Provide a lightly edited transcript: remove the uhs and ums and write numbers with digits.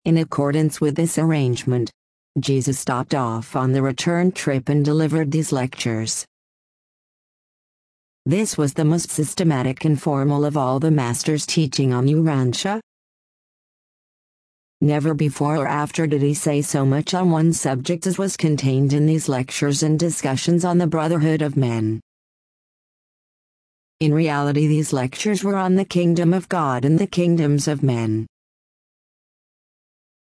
In accordance with this arrangement, Jesus stopped off on the return trip and delivered these lectures. This was the most systematic and formal of all the Master's teaching on Urantia. Never before or after did he say so much on one subject as was contained in these lectures and discussions on the brotherhood of men. In reality, these lectures were on the kingdom of God and the kingdoms of men.